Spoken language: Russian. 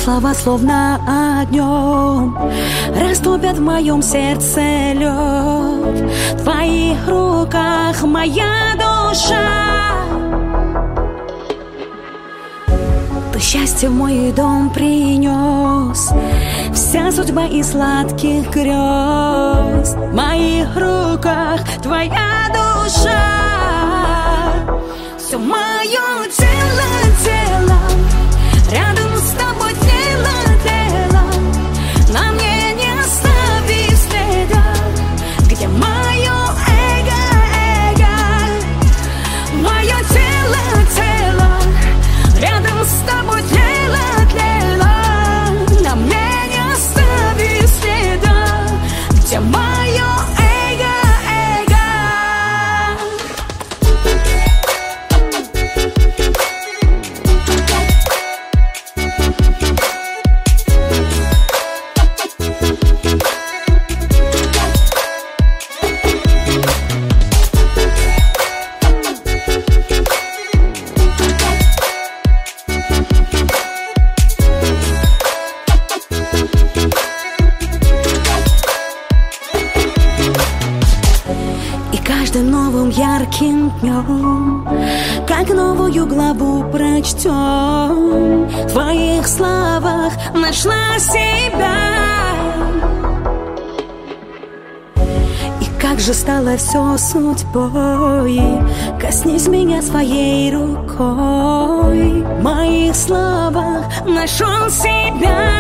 слова словно огнем растопят в моем сердце лед. В твоих руках моя душа. Ты счастье в мой дом принес, вся судьба из сладких грез. В моих руках твоя душа. Все мое тело, тело рядом с тобой, тело, тело. На мне не остави следа. Где мое эго, эго? Мое тело, тело рядом с тобой, тело, тело. На мне не остави следа. Где мое эго, эго? Каждым новым ярким днем, как новую главу прочтем, в твоих словах нашла себя. И как же стало все судьбой, коснись меня своей рукой. В моих словах нашел себя.